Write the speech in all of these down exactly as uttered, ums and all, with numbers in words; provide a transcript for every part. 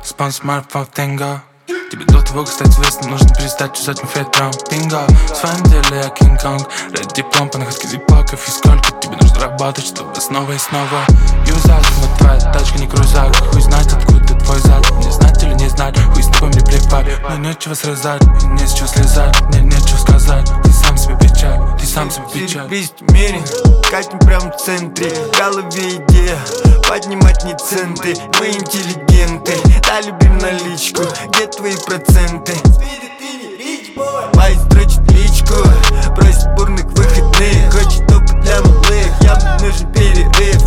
Спам смартфон Тинго. Тебе до того, как стать известным, нужно перестать юзать мой фейт прям бинго. В своем деле я Кинг-Конг. Ради диплом по находке зипаков. И сколько тебе нужно работать, чтобы снова и снова юзать. Но твоя тачка не крузак. Хуй знать, откуда твой зад. Не знать или не знать, хуй с тобой мне плевать. Мне нечего срезать, и не с чего слезать. Мне нечего сказать, ты сам себе печаль. Ты сам себе печаль. Весь мире, катим прям в центре. В голове идея, поднимать не центы. Мы интеллигенты, да любим наличку. Где твои проценты? Байс дрочит личку, просит бурных выходных. Хочет опыт для малых, явно нужен перерыв.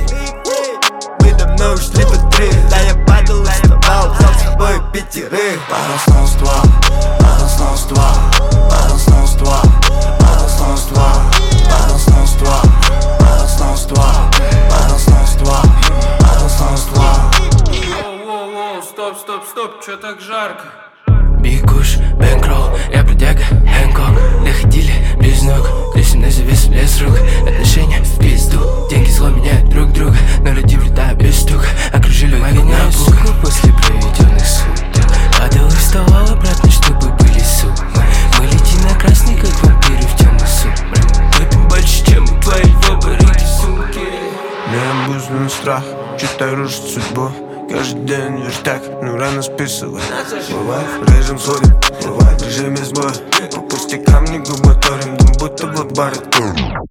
Мы давно ушли в отрыв. Да я падал и вставал, взял с собой пятерых. Падал снова с два, падал снова с два, падал снова с два, падал снова с два, падал снова с два, падал снова с два, падал снова с два, падал снова с два. Воу-воу-воу, стоп, стоп, стоп, чё так жарко? Бикуш, бэнкролл, я бродяга, Хэнкок. Доходили без ног, крестим на завес лес рук. Отношения в пизду, деньги зло меняют друг друга. Но люди влетают без стука, окружили магию напугу. После проведенных суток падал и вставал обратно, чтобы были суммы. Мы летим на красный, как вампиры в темных сумрак. Выпьем больше, чем у твоей выборки сумки. Не обуздан на страх, читай рушит судьбу. Каждый день верстак, ну рано списывать. Бывает, режим сводит, бывает, в режиме сбоя. По пустякам не губаторим, дом будто бы баритон.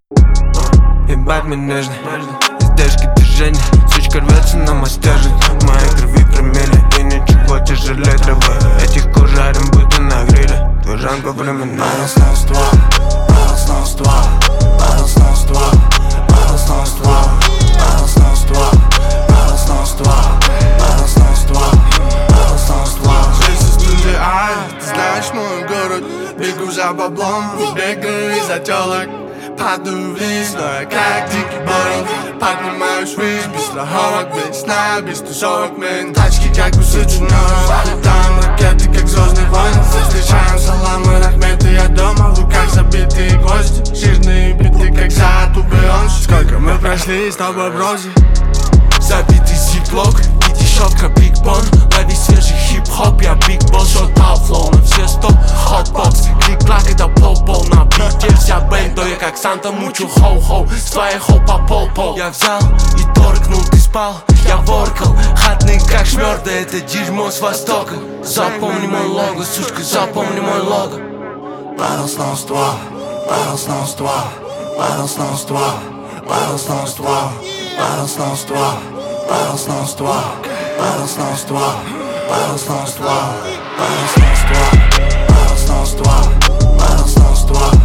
Ебать мы нежны, издержки движения. Сучка рвется на мастяжи. В моей крови промели, и ничего тяжелее травы. Этих кожарим будто на гриле. Движан по времени. Падал снова с два, падал снова с два, падал снова с два, падал снова с два, падал снова с два, падал снова с два, падал снова с два, падал снова с два. Жизнь со студии Ай, ты знаешь мой город. Бегу за баблом, бегаю из-за телок. Падаю вниз, но я как дикий боров. Поднимаюсь вниз, без страховок, без сна, без тусовок. Мен тачки как высочено, летаем ракеты, как звездные войны. Встречаем саламы, рахметы, я дома. В руках забитые гвозди, жирные биты, как зад у Бейонсе. Сколько мы прошли с тобой в розе. Забитый зиплок и дешевка Биг Бон. Лови свежий хип-хоп, я Биг Босс. Шортал флоу на все сто, хотбокс. Клик-клак, это пол-пол на бите. Вся бэндо, я как Санта мучу хоу-хоу. С твоей хоу по пол-пол. Я взял и торкнул, ты спал, я воркал. Хатный как шмёрда, это дерьмо с востока. Запомни мой лого, сучка, запомни мой лого. Падал снова с два, падал снова с два, падал снова с два, падал снова с два, падал снова с два, падал снова с два, падал снова с два, падал снова с два, падал снова с два, падал снова с два, падал снова с два.